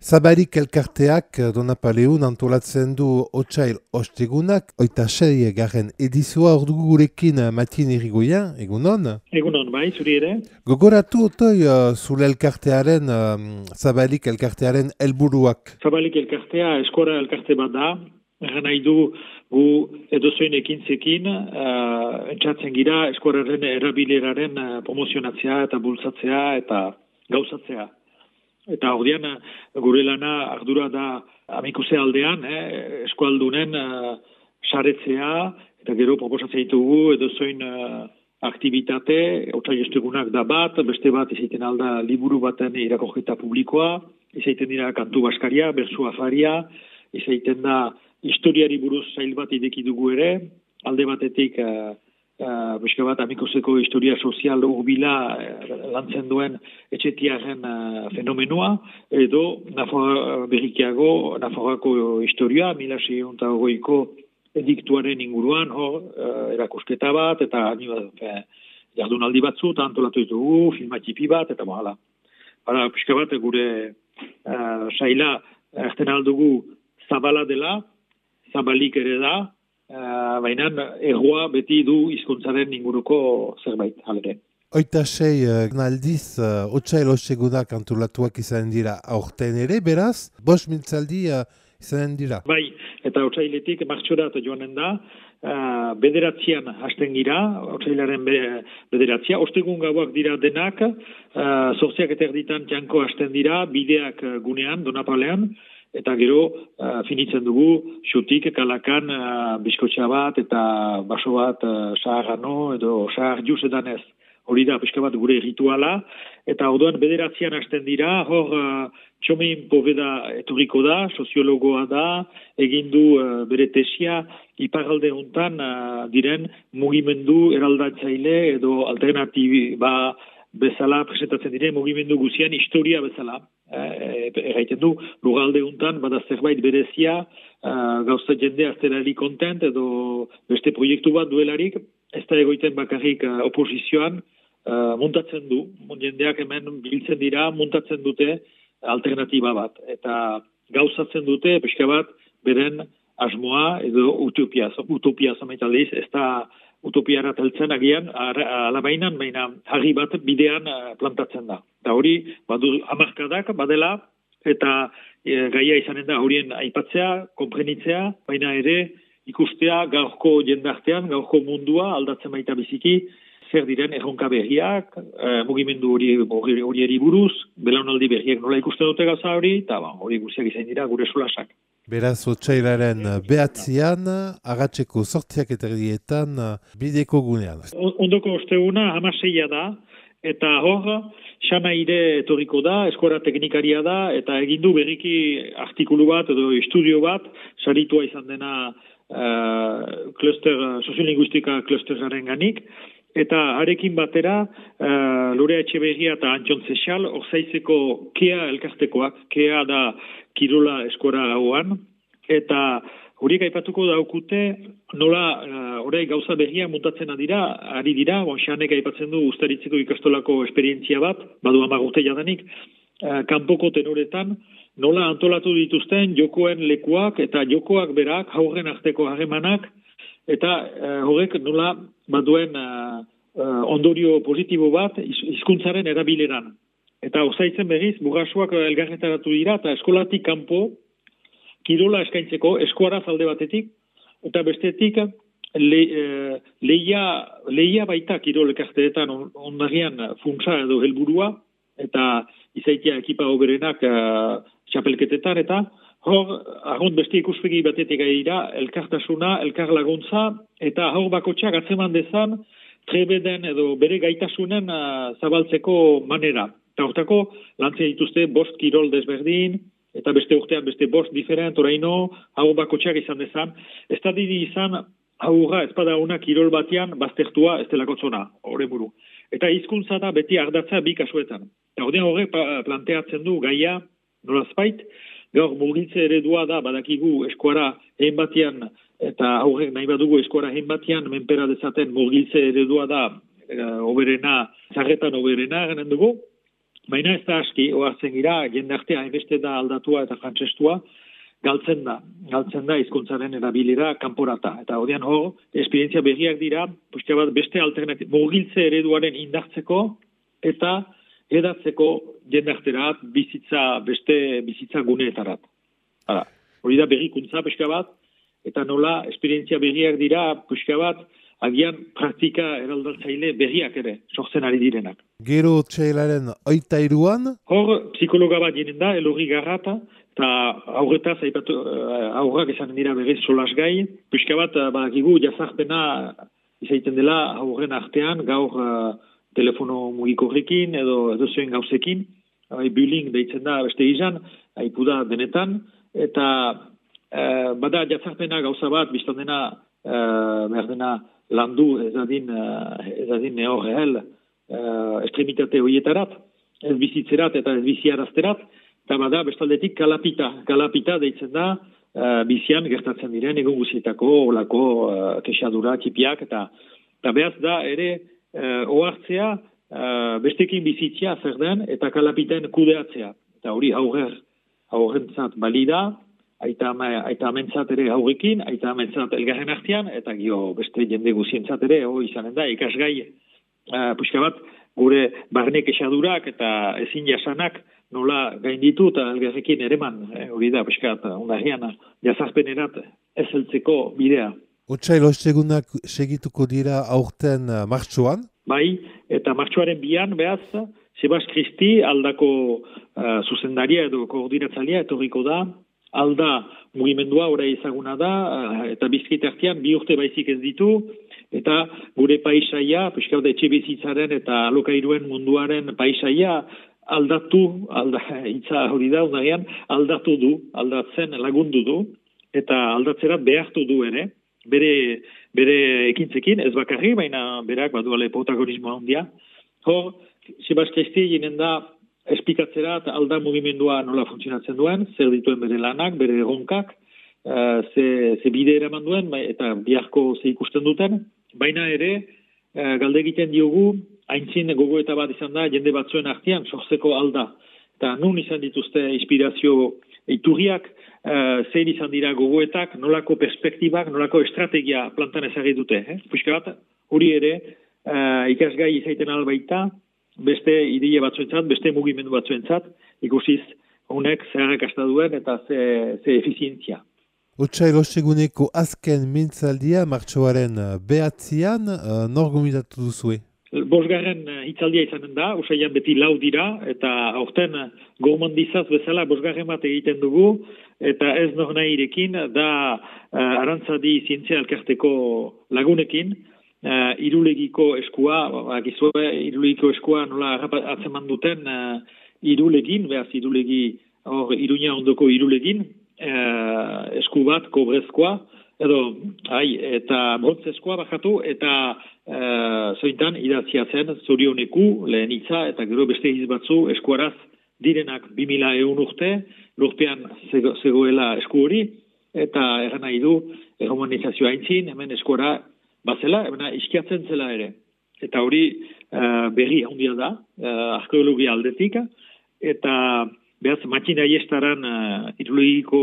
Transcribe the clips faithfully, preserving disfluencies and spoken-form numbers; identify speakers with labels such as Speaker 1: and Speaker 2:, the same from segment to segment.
Speaker 1: Zabalik elkarteak Donapaleun antolatzen du otsail ostegunak, oita sei garen edizioa ordu gurekin Matien Irigoyen, egunon?
Speaker 2: Egunon, bai, zuri ere.
Speaker 1: Gogoratu otoi uh, zure elkartearen, um, Zabalik elkartearen helburuak.
Speaker 2: Zabalik elkartea eskora elkarte bat da, erran nahi du gu edozoin ekintzekin, uh, entzatzen gira eskoraren erabileraren uh, promozionatzea eta bultzatzea eta gauzatzea. Eta ordean, gure lana ardura da amikuse aldean, eh, eskualdunen uh, saretzea, eta gero proposatzea ditugu edozoin uh, aktivitate, otsai ostegunak da bat, beste bat izaiten alda liburu baten irakurketa publikoa, izaiten dira kantu baskaria, bersu afaria, izaiten da historiari buruz sail bat ideki dugu ere, alde batetik uh, Uh, Beska bat amikuseko historia sozial urbila uh, lantzen duen etxetiaren uh, fenomenua, edo Nafarroa berrikiago, Nafarroako historia, mila seiehun eta hogeiko ediktuaren inguruan, hor, uh, erakusketa bat, eta uh, jardunaldi batzu, eta antolatu ditugu, filmatipi bat, eta mohala. Bara, beska bat gure uh, saila erten aldugu zabala dela, zabalik ere da, Uh, baina erroa beti du hizkuntzaren inguruko zerbait, halere.
Speaker 1: Oita sei uh, aldiz, uh, otsail ostegunak antolatuak izan dira aurten ere, beraz, bost mintzaldi uh, izan dira.
Speaker 2: Bai, eta otsailetik martxorat joanen da, uh, bederatzian hasten gira, otsailaren be, bederatzia, ostegun gauak dira denak, uh, zortziak eta erditan janko hasten dira, bideak uh, gunean, Donapalean, eta gero uh, finitzen dugu xutik kalakan uh, bizkotxa bat eta baso bat uh, saharrano edo sahar juz edanez. Hori da pixka bat gure rituala, eta orduan bederatzian hasten dira, hor uh, Txomin Poveda etorriko da, soziologoa da, egin du uh, bere tesia, iparralde hontan uh, diren mugimendu eraldatzaile edo alternatiba bezala presentatzen diren mugimendu guzian historia bezala. Eh, erraiten du, lugalde untan, bada zerbait berezia, uh, gauza jende azterari kontent, edo beste proiektu bat duelarik, ez da egoiten bakarrik uh, oposizioan, uh, muntatzen du, jendeak hemen biltzen dira, muntatzen dute alternatiba bat, eta gauzatzen dute, pixka bat, beren asmoa, edo utopia, utopia zamaitaldiz, ez da utopiara teltzen agian, alabainan, baina harri bat bidean plantatzen da. Eta hori, badu hamarkadak badela, eta e, gaia izanen da horien aipatzea, konprenitzea, baina ere ikustea gaurko jendartean, gaurko mundua aldatzen baita biziki, zer diren erronka berriak, e, mugimendu hori hori buruz, belaunaldi berriak nola ikusten dute gauza hori, eta ba, hori guztiak izan dira gure solasak.
Speaker 1: Beraz, otsailaren behatzian, agatzeko sortziak eta erdietan, bideko gunean.
Speaker 2: Ondoko osteguna hamaseia da, eta hor, Xanaire etorriko da, eskora teknikaria da, eta egindu berriki artikulu bat edo estudio bat, saritua izan dena uh, kluster, soziolinguistika klusteraren ganik, eta harekin batera, uh, Lorea Etxeberria eta Antxon Zesal, orzaizeko Kea elkartekoak, Kea da Kirola eskora hauan, eta horiek aipatuko daukute, nola uh, orai gauza berriak muntatzen dira, ari dira, bon, Xanek aipatzen du Uztaritzeko ikastolako esperientzia bat, badu hamar urte jadanik, uh, kanpoko tenoretan, nola antolatu dituzten jokoen lekuak eta jokoak berak, haurren arteko harremanak, eta uh, horrek nola baduen uh, uh, ondorio positibo bat hizkuntzaren erabileran. Eta osaitzen berriz, burrasuak elgarretaratu dira, eta eskolatik kanpo, kirola eskaintzeko, eskuara alde batetik, eta bestetik, le, e, leia, leia baita kirol ekarteetan on, ondarrian funtsa edo helburua, eta izaitia ekipa oberenak uh, txapelketetan, eta hor, argont beste ikuspegi batetik dira, elkartasuna, elkar laguntza, eta hor bakotxak atzeman dezan, trebeden edo bere gaitasunen uh, zabaltzeko manera. Eta hortako, lantzea dituzte bost kirol desberdin, eta beste urtean beste bost diferent, oraino, hau bakotxak izan dezan. Ez da didi izan, haurra ezpada una kirol batean baztertua ez delako zona, horre buru. Eta hizkuntza da beti ardatza bi kasuetan. Eta horrean horrek planteatzen du gaia, nolazbait, gaur mugiltze eredua da, badakigu eskuara hein batean, eta haurrek nahi badugu eskuara hein batean, menpera dezaten mugiltze eredua da, e, oberena, zarretan oberena, genen dugu, Baina ez da aski, ohartzen gira, jende artea hainbeste da aldatua eta frantsestua, galtzen da, galtzen da hizkuntzaren erabilera kanporata. Eta horian hor, esperientzia berriak dira, puxka bat beste alternatiba, murgiltze ereduaren indartzeko eta edatzeko jende arterat, bizitza, beste bizitza guneetarat. Hala, hori da berrikuntza puxka bat, eta nola esperientzia berriak dira, puxka bat, agian praktika eraldatzaile berriak ere, sortzen ari direnak.
Speaker 1: Gero otsailaren oita iruan?
Speaker 2: Hor, psikologa bat jenen da, Elorri Garrata, eta aurretaz, aipatu, aurrak esan dira berriz solasgai, puxka bat, badakigu, jazarpena izaiten dela aurren artean, gaur uh, telefono mugikorrekin edo edo zuen gauzekin, bai, bullying deitzen da beste izan, haipu da denetan, eta uh, bada jazarpena gauza bat, biztan dena, uh, behar dena, landu ezadin, uh, ezadin neo rehel uh, estremitate horietarat, ez bizitzerat eta ez biziarazterat, eta bada bestaldetik kalapita. Kalapita deitzen da uh, bizian gertatzen diren egun guzietako olako uh, kexadura, tipiak, eta, eta behaz da ere uh, ohartzea uh, bestekin bizitzia zer den eta kalapiten kudeatzea. Eta hori aurrer, aurrentzat balida, Aita, aita amentzat ere haurekin, aita amentzat elgarren artean, eta gio beste jende guzientzat ere, ho izanen da, ikasgai, uh, puxka bat, gure barnek esadurak eta ezin jasanak nola gainditu eta elgarrekin ereman, eh, hori da, puxka bat, ondarrian, jazarpenerat ez heltzeko bidea.
Speaker 1: Otsail ostegunak segituko dira aurten uh, martxoan?
Speaker 2: Bai, eta martxoaren bian, behaz, Sebas Kristi aldako uh, zuzendaria edo koordinatzailea etorriko da, alda mugimendua ora ezaguna da, eta bizkit artean bi urte baizik ez ditu, eta gure paisaia, puxka bat etxe bizitzaren eta alokairuen munduaren paisaia aldatu, alda, itza hori da, unarian, aldatu du, aldatzen lagundu du, eta aldatzerat behartu du ere, bere, bere ekintzekin, ez bakarri, baina berak baduale protagonismoa handia. Hor, Sebas Kristi jenen da, esplikatzerat alda mugimendua nola funtzionatzen duen, zer dituen bere lanak, bere erronkak, uh, ze, ze bide eraman duen, eta biharko ze ikusten duten, baina ere, uh, galde egiten diogu, haintzin gogoeta bat izan da, jende batzuen artean, sortzeko alda. Eta nun izan dituzte inspirazio iturriak, uh, zein izan dira gogoetak, nolako perspektibak, nolako estrategia plantan ezagir dute. Eh? Puxka bat, hori ere, uh, ikasgai izaiten albaita, beste ideia batzuentzat, beste mugimendu batzuentzat, ikusiz honek zeharrak asta duen eta ze, ze efizientzia.
Speaker 1: Otsail osteguneko azken mintzaldia martxoaren behatzian, uh, nor gomitatu duzue?
Speaker 2: Bosgarren hitzaldia izanen da, usaian beti lau dira, eta aurten gormandizaz bezala bosgarren bat egiten dugu, eta ez nor nahirekin, da uh, Arantzadi zientzia elkarteko lagunekin, Uh, irulegiko eskua, bakizue, irulegiko eskua nola atzeman duten uh, irulegin, behaz irulegi, hor, iruña ondoko irulegin, uh, esku bat, kobrezkoa, edo, hai, eta brontzezkoa bakatu, eta uh, zointan idatzia zen, zorioneku, lehen hitza, eta gero beste hiz batzu eskuaraz direnak bi mila eun urte, lurpean zego, zegoela esku hori, eta erran nahi du, erromanizazioa aintzin, hemen eskuara, bazela, ebena, iskiatzen zela ere. Eta hori uh, berri handia da, uh, arkeologia aldetik, eta behaz matxina iestaran uh, irulogiko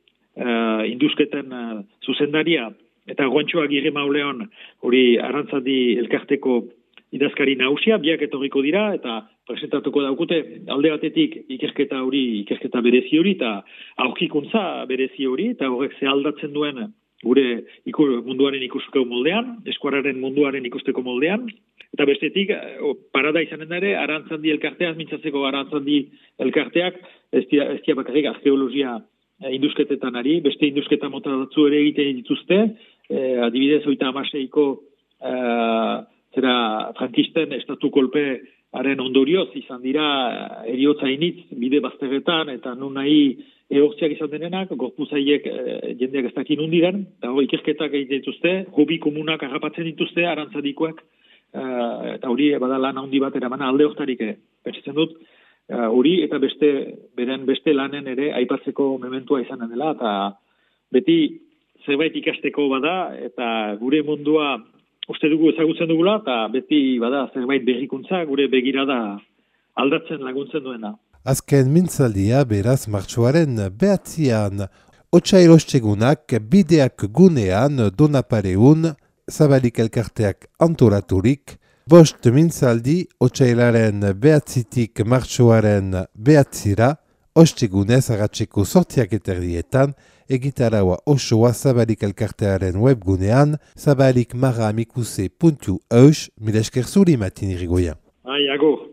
Speaker 2: uh, indusketen uh, zuzendaria, eta guantxoa gire mauleon hori Arantzadi elkarteko idazkari nagusia, biak etorriko dira, eta presentatuko daukute alde batetik ikerketa hori, ikerketa berezi hori, eta aurkikuntza berezi hori, eta horrek ze aldatzen duen gure ikur, munduaren ikusteko moldean, eskuararen munduaren ikusteko moldean, eta bestetik, parada izanen ere, Arantzadi elkarteak, mintzatzeko Arantzadi elkarteak, ez dia bakarrik arkeologia indusketetan ari, beste indusketa mota datzu ere egiten dituzte, eh, adibidez, oita amaseiko eh, zera frankisten estatu kolpearen ondorioz izan dira eriotza initz, bide bazterretan, eta nun nahi eortziak izan denenak, gorpuzaiek e, jendeak ez dakin hundiren, eta hori ikerketak egiten dituzte, hobi komunak harrapatzen dituzte, Arantzadikoak, e, eta hori bada lan handi bat eramana alde hortarik ere. Pentsatzen dut, hori e, eta beste, beren beste lanen ere aipatzeko mementua izanen dela, eta beti zerbait ikasteko bada, eta gure mundua uste dugu ezagutzen dugula, eta beti bada zerbait berrikuntza, gure begirada aldatzen laguntzen duena.
Speaker 1: Azken mintzaldia beraz martxoaren behatzian. Otsail ostegunak bideak gunean Donapareun, Zabalik elkarteak antolaturik, bost mintzaldi otsailaren behatzitik martxoaren behatzira, ostegunez agatzeko sortziak eterdietan, egitaraua osoa Zabalik elkartearen webgunean, zabalikmaramikuse puntu eus, mila esker zuri Matin Irigoyen.
Speaker 2: Ai, ago.